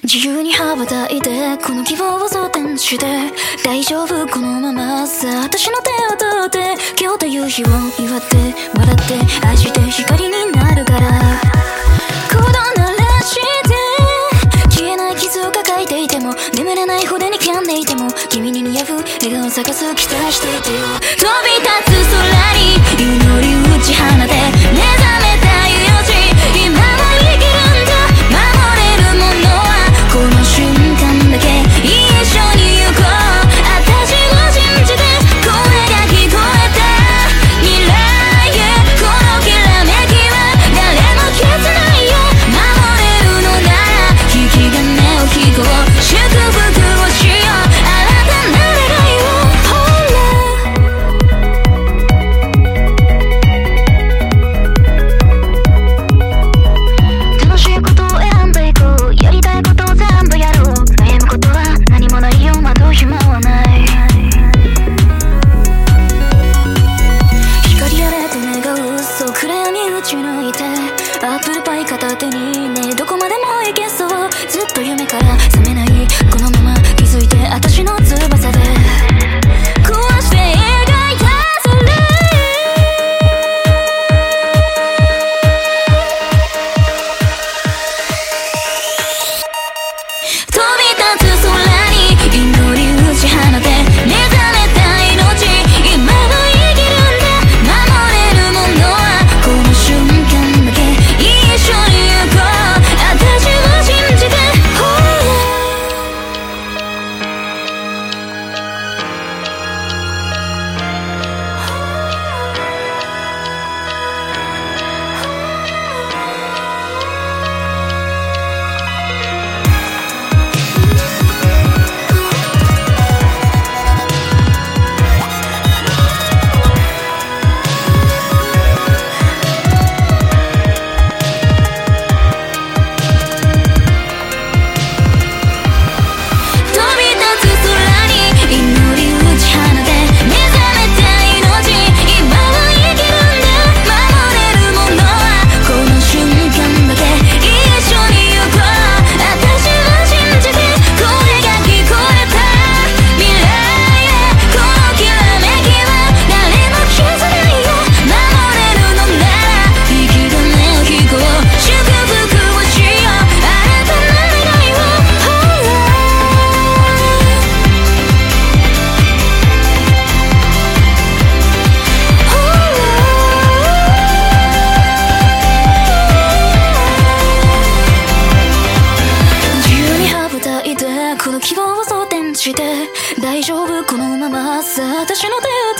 自由に羽ばたいてこの希望を装填して大丈夫このままさ私の手を取って今日という日を祝って笑って愛して光になるから孤独ならして消えない傷を抱えていても眠れない筆に噛んでいても君に似合う笑顔を探す期待していてよ飛び立つ空に祈り打ち放て目覚めた命今も生きるんだ守れるものはこの瞬間だけ一緒に行こう私を信じて声が聞こえた未来へこのきらめきは誰も消せないよ守れるのなら引き金を引こう祝福をしよう新たな願いを楽しいことを選んでいこうやりたいことを全部やろう悩むことは何もないよ惑う暇はない光あれと願うそう暗闇打ち抜いてアップルパイ片手にねどこまでも行けそうずっと夢から覚めないこのまま気づいて私の翼で壊して描いたそれ飛び立つ空に祈り打ち放て目覚めた命今も生きるんだ守れるものはこの瞬間だけ一緒に行こう私を信じてほらこの希望を装填して大丈夫このままさ私の手を